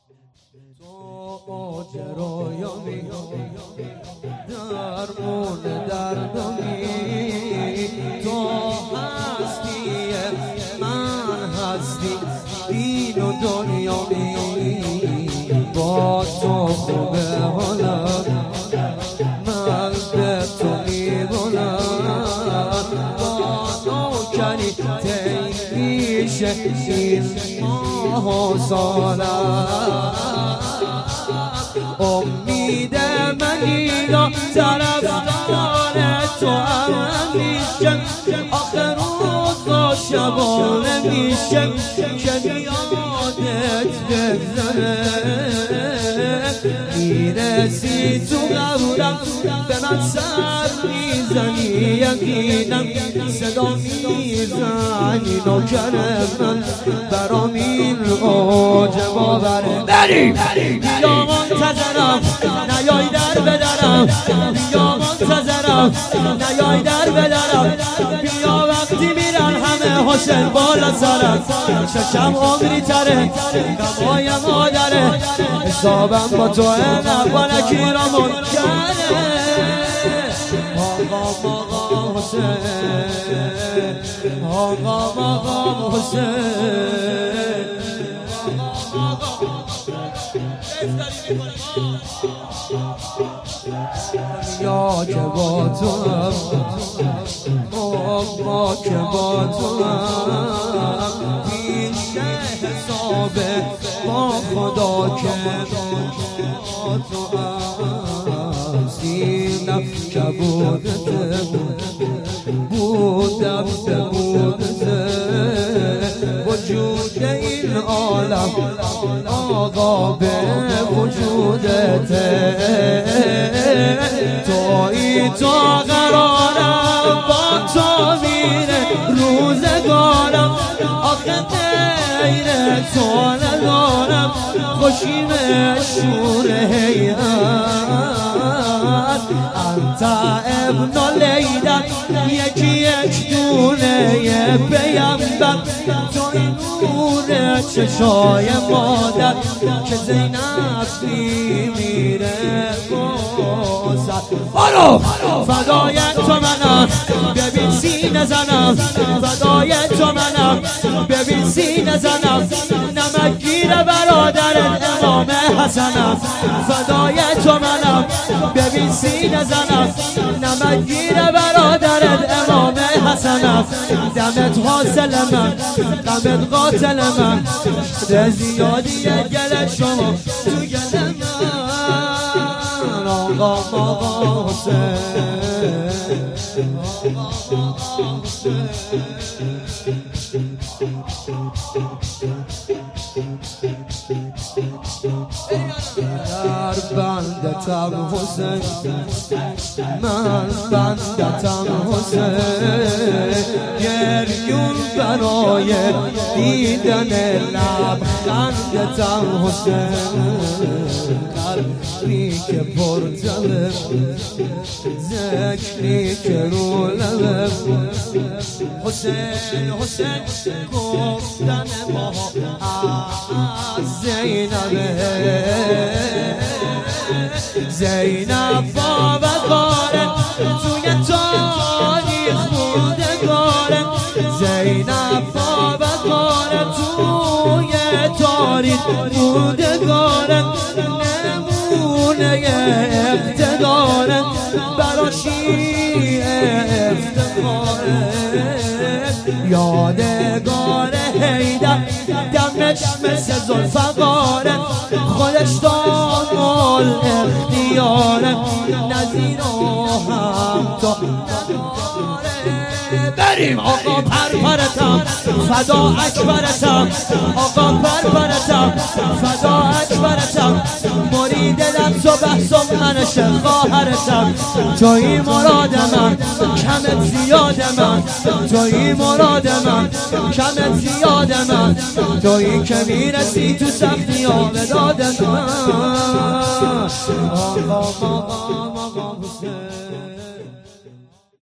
تو جرايمي درمون دردمی تو هستی من هستی دین و دنیامی با تو خوبه حالا من به تو میبونم با نوکری تی میشه این ماه و سالم امید منی طرفدار تو همیشه آخر روزا شبانه میشه که یادت بگذره میرسی تو قبرم به من سر میزنی یقینم صدا میزنی نوکر من برام این اوج باوره بریم بیا منتظرم نیای در بدرم بیا منتظرم نیای در بدرم بیا وقتی میرن همه حسین بالا سرم ششم عمری تره نمای مادره حسابم با تو نقبانکی را منکره آقا حسین آقا حسین یا که با تو هم ما که با تو هم پیش حسابه با خدا که با تو هم سینم کبودته بودم بودته وجود این عالم آقا به وجودته تویی تا قرارم با تو میره روزگارم آخه غیر تو ندارم خوشی مشهور هیئت انت ابن لیدن یکی یک دونه پیمبر توی نور چشای مادر که زینب میمیره برو فدای تو منم ببین سینه زنم فدای تو منم ببین سینه زنم نمک گیره برادرت امام حسنم فدای تو منم ببین سینه زنم نمک گیره برادرت امام حسنم دمت حاصل من دمت قاتل من شده زیادیه گل شما تو گل من آقا حسین آقا حسین در بندتم حسین من بندتم حسین گریون برای دیدن لبخندتم حسین قلبی که پر جلب ذکری که رو لبم حسین گفتن ما از زینب با وقاره توی تاریخ موندگاره زینب با وقاره توی تاریخ موندگاره نمونه اقتداره برا شیعه افتخاره یادگار حیدر دمش مثل ذوالفقاره خودش دامال اختیاره نظیر و هم تو بریم آقا پرپرتم فدا اکبرتم آقا پرپرتم فدا اکبرتم مرید دست و بحث و منش خواهرتم توی مراد من کمت زیاد من توی مراد من کمت زیاد من توی که میرسی تو سختی ها به داد من آقا حسین